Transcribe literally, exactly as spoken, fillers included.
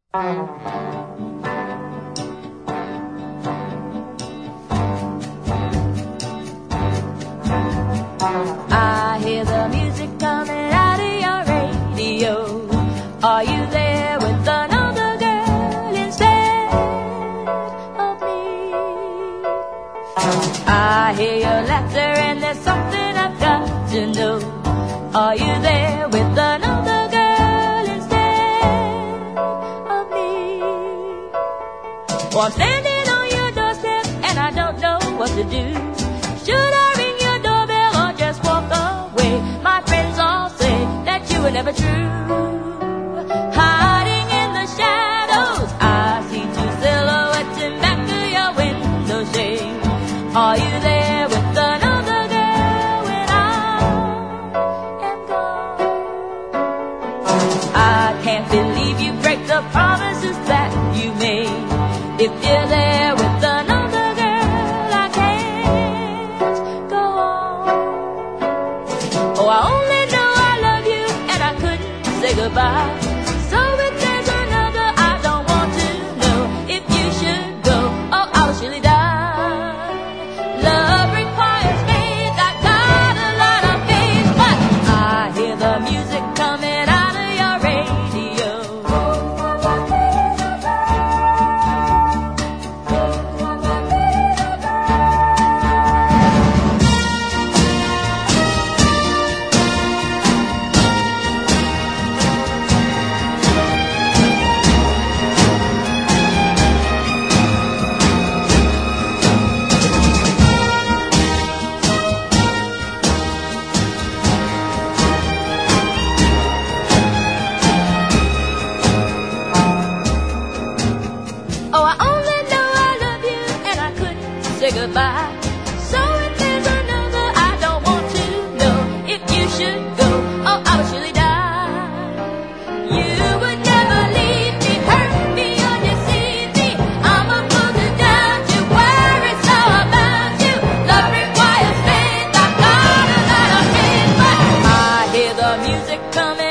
I hear the music coming out of your radio. Are you there with another girl instead of me? I hear your laughter and there's something I've got to know. Are you there with another girl instead of me? Well, I'm standing on your doorstep and I don't know what to do. Should I ring your doorbell or just walk away? My friends all say that you were never true. Hiding in the shadows, I see two silhouettes in back of your window shade. Are you there with another girl when I am gone? I can't believe you break the promises that you made. If you're there with another girl, I can't go on. Oh, I only know I love you and I couldn't say goodbye. So if there's another, I don't want to know. If you should go, oh, I will surely die. Love requires faith, I got a lot of faith, but I hear the music coming out of your radio. Oh, I only know I love you and I couldn't say goodbye. So if there's another, I don't want to know. If you should go, oh, I will surely die. You would never leave me, hurt me or deceive me. I'm a fool to doubt you, worry so about you. Love requires faith, I've got a lot of faith, but I hear the music coming